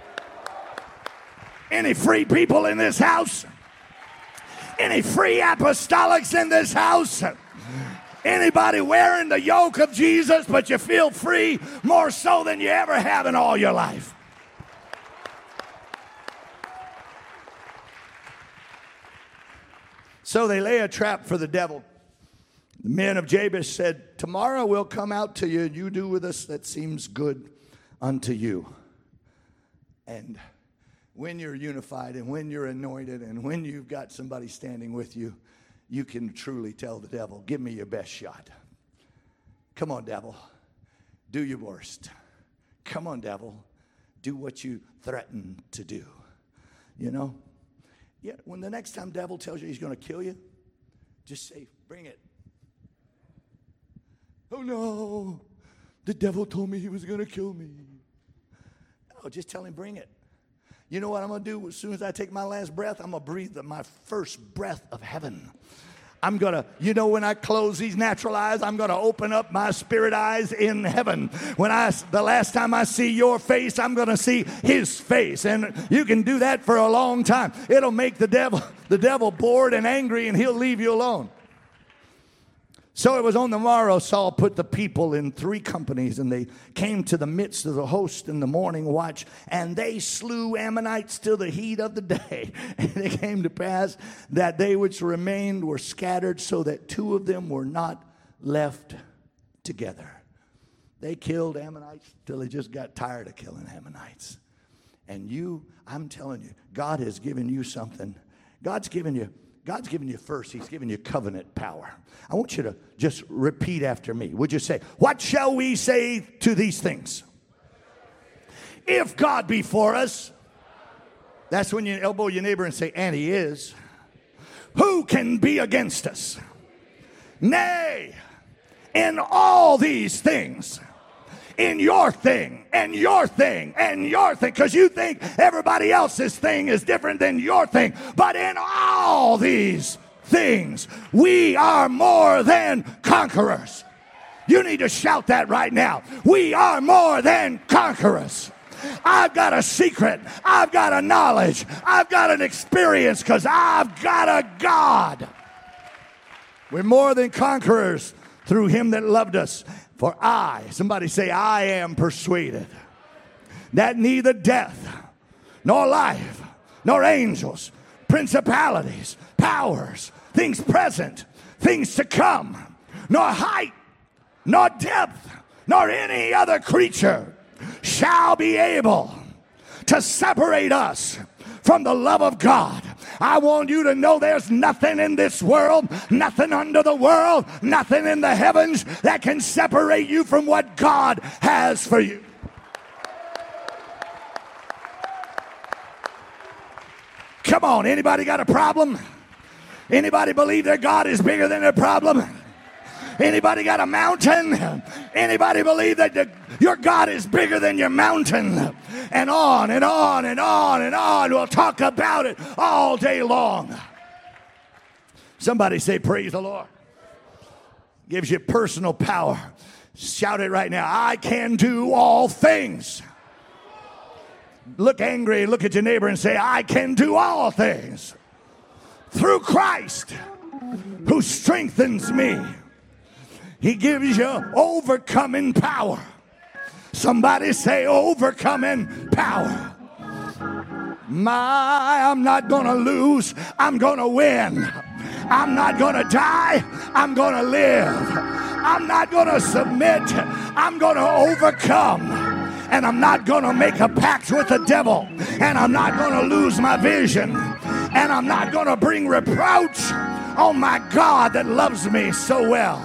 Any free people in this house? Any free apostolics in this house? Anybody wearing the yoke of Jesus, but you feel free more so than you ever have in all your life? So they lay a trap for the devil. The men of Jabesh said, tomorrow we'll come out to you, and you do with us that seems good unto you. And when you're unified, and when you're anointed, and when you've got somebody standing with you, you can truly tell the devil, give me your best shot. Come on, devil. Do your worst. Come on, devil. Do what you threaten to do. You know? Yeah, when the next time devil tells you he's going to kill you, just say, bring it. Oh, no. The devil told me he was going to kill me. No, just tell him, bring it. You know what I'm going to do as soon as I take my last breath? I'm going to breathe the, my first breath of heaven. I'm going to, you know, when I close these natural eyes, I'm going to open up my spirit eyes in heaven. When I, the last time I see your face, I'm going to see his face. And you can do that for a long time. It'll make the devil, the devil bored and angry, and he'll leave you alone. So it was on the morrow, Saul put the people in three companies, and they came to the midst of the host in the morning watch, and they slew Ammonites till the heat of the day. And it came to pass that they which remained were scattered, so that two of them were not left together. They killed Ammonites till they just got tired of killing Ammonites. And you, I'm telling you, God has given you something. God's given you God's given you first, he's given you covenant power. I want you to just repeat after me. Would you say, what shall we say to these things? If God be for us, that's when you elbow your neighbor and say, and he is. Who can be against us? Nay, in all these things, in your thing, and your thing, and your thing, because you think everybody else's thing is different than your thing. But in all these things, we are more than conquerors. You need to shout that right now. We are more than conquerors. I've got a secret. I've got a knowledge. I've got an experience because I've got a God. We're more than conquerors through him that loved us. For I, somebody say, I am persuaded that neither death, nor life, nor angels, principalities, powers, things present, things to come, nor height, nor depth, nor any other creature shall be able to separate us from the love of God. I want you to know there's nothing in this world, nothing under the world, nothing in the heavens that can separate you from what God has for you. Come on, anybody got a problem? Anybody believe their God is bigger than their problem? Anybody got a mountain? Anybody believe that the, your God is bigger than your mountain? And on and on and on and on. We'll talk about it all day long. Somebody say, praise the Lord. Gives you personal power. Shout it right now. I can do all things. Look angry, look at your neighbor and say, I can do all things through Christ who strengthens me. He gives you overcoming power. Somebody say overcoming power. My, I'm not going to lose. I'm going to win. I'm not going to die. I'm going to live. I'm not going to submit. I'm going to overcome. And I'm not going to make a pact with the devil. And I'm not going to lose my vision. And I'm not going to bring reproach on my God that loves me so well.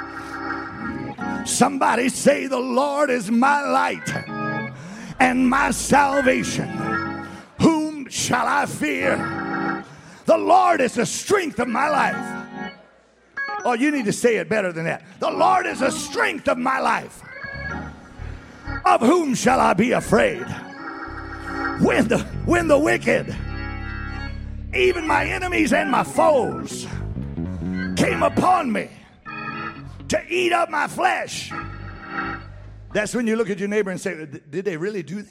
Somebody say, the Lord is my light and my salvation. Whom shall I fear? The Lord is the strength of my life. Oh, you need to say it better than that. The Lord is the strength of my life. Of whom shall I be afraid? When the, when the wicked, even my enemies and my foes, came upon me to eat up my flesh. That's when you look at your neighbor and say, did they really do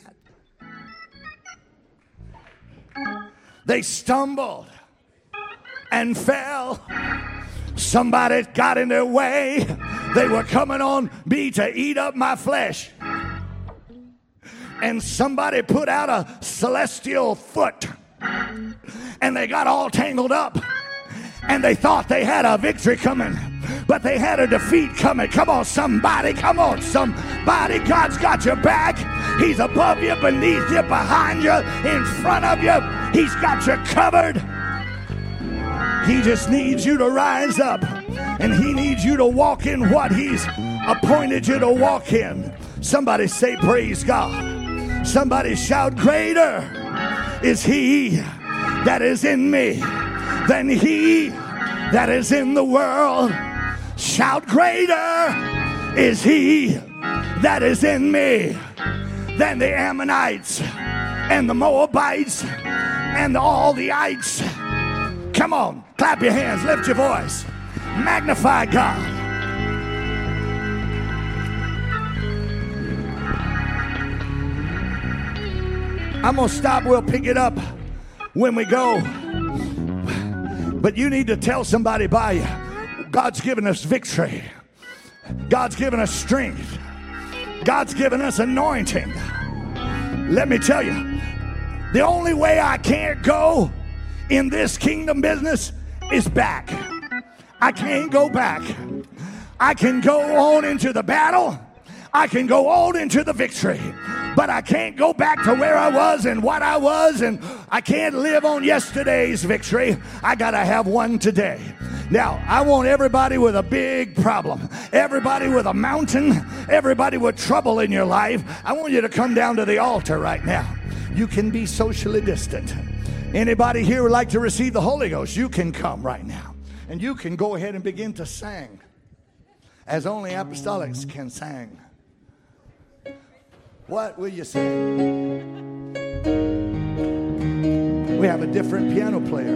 that? They stumbled and fell. Somebody got in their way. They were coming on me to eat up my flesh. And somebody put out a celestial foot. And they got all tangled up. And they thought they had a victory coming. But they had a defeat coming. Come on, somebody. Come on, somebody. God's got your back. He's above you, beneath you, behind you, in front of you. He's got you covered. He just needs you to rise up. And he needs you to walk in what he's appointed you to walk in. Somebody say, praise God. Somebody shout, greater is he that is in me than he that is in the world. Shout, greater is he that is in me than the Ammonites and the Moabites and all the ites. Come on, clap your hands, lift your voice, magnify God. I'm going to stop. We'll pick it up when we go. But you need to tell somebody by you, God's given us victory. God's given us strength. God's given us anointing. Let me tell you, the only way I can't go in this kingdom business is back. I can't go back. I can go on into the battle. I can go on into the victory. But I can't go back to where I was and what I was, and I can't live on yesterday's victory. I got to have one today. Now, I want everybody with a big problem, everybody with a mountain, everybody with trouble in your life, I want you to come down to the altar right now. You can be socially distant. Anybody here would like to receive the Holy Ghost, you can come right now. And you can go ahead and begin to sing as only apostolics can sing. What will you say? We have a different piano player.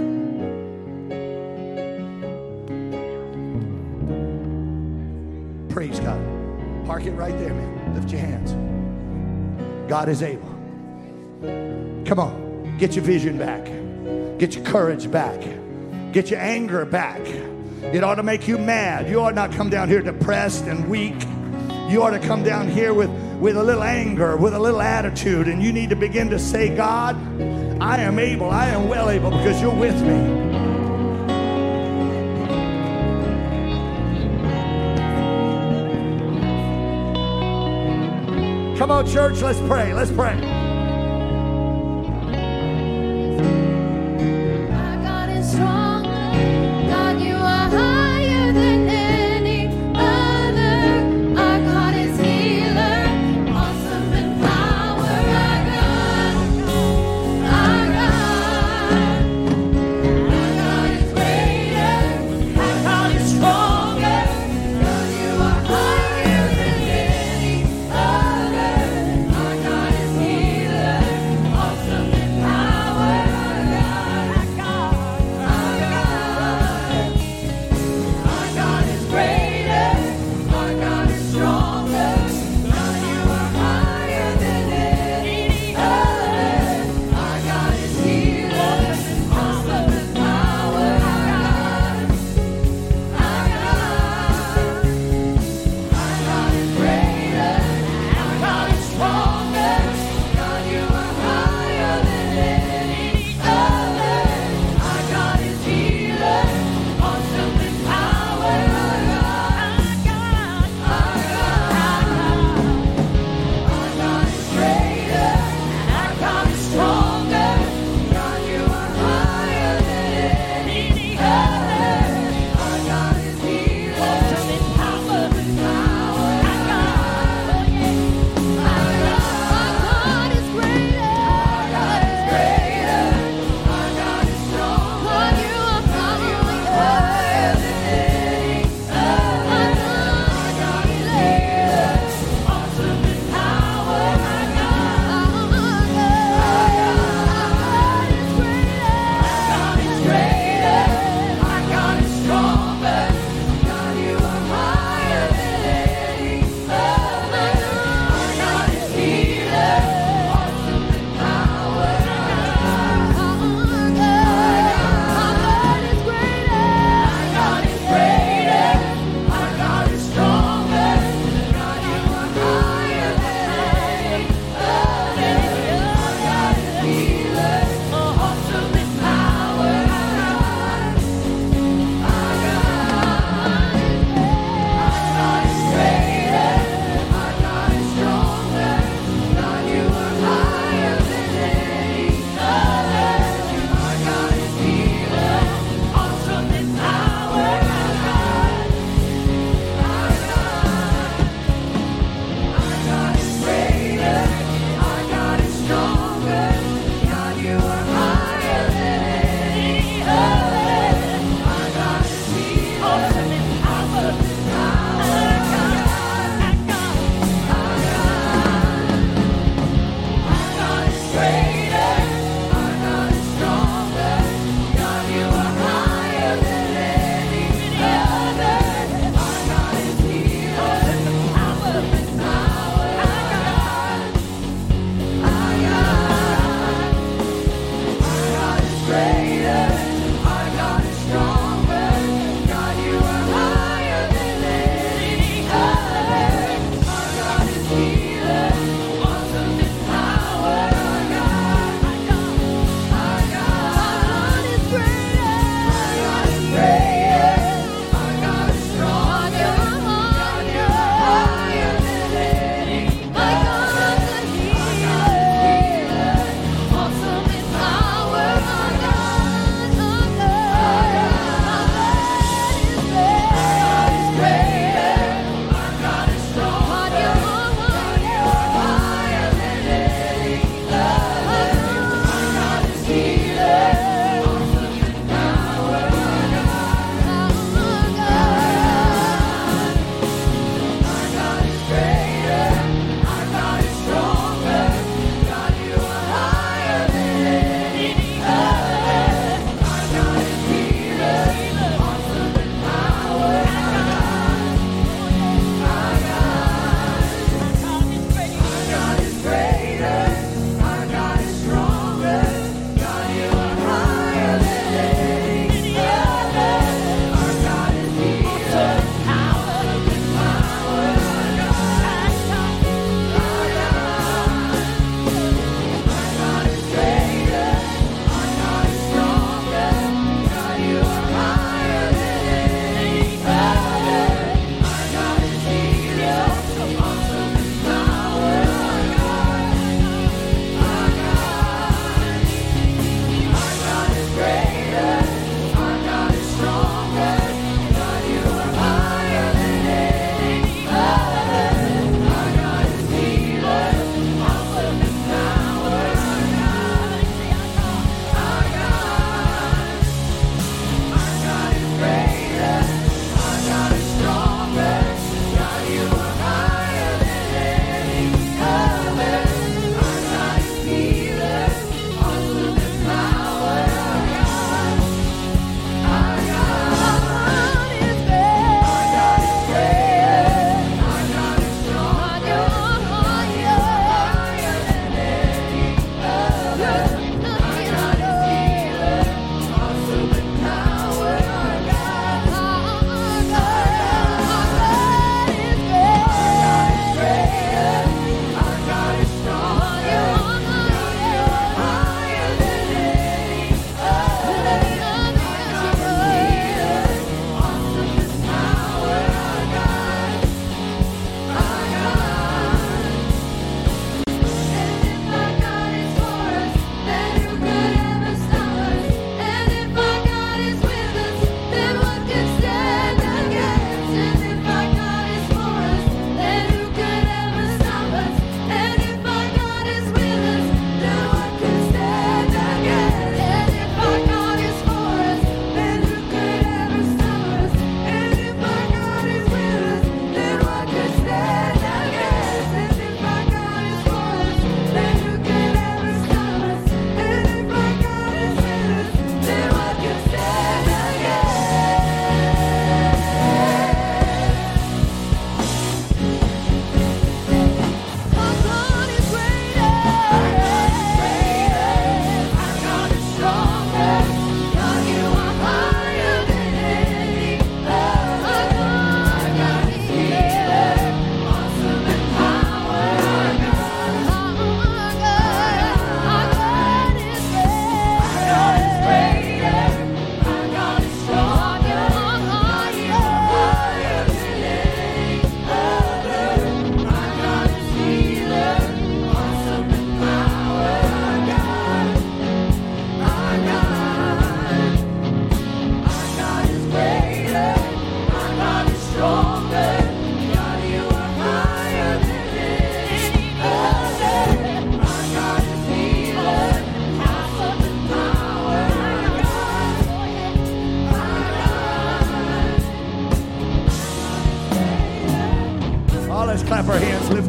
Praise God. Park it right there, man. Lift your hands. God is able. Come on. Get your vision back. Get your courage back. Get your anger back. It ought to make you mad. You ought not come down here depressed and weak. You ought to come down here with, with a little anger, with a little attitude, and you need to begin to say, God, I am able, I am well able because you're with me. Come on, church, let's pray, let's pray.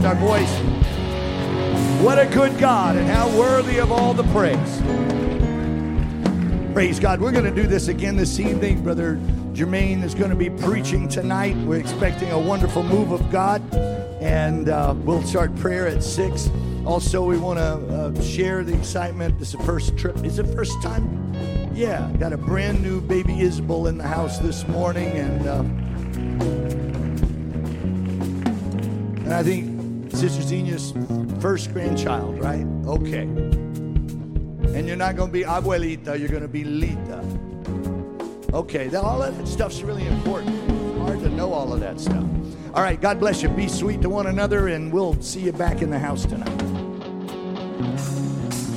our voice. What a good God and how worthy of all the praise. Praise God. We're going to do this again this evening. Brother Jermaine is going to be preaching tonight. We're expecting a wonderful move of God. And uh, we'll start prayer at six. Also, we want to uh, share the excitement. This is the first trip. Is it first time? Yeah. Got a brand new baby Isabel in the house this morning. And, uh, and I think Sister Zenia's first grandchild, right? Okay. And you're not going to be abuelita. You're going to be Lita. Okay. That, all of that stuff's really important. It's hard to know all of that stuff. All right, God bless you. Be sweet to one another, and we'll see you back in the house tonight.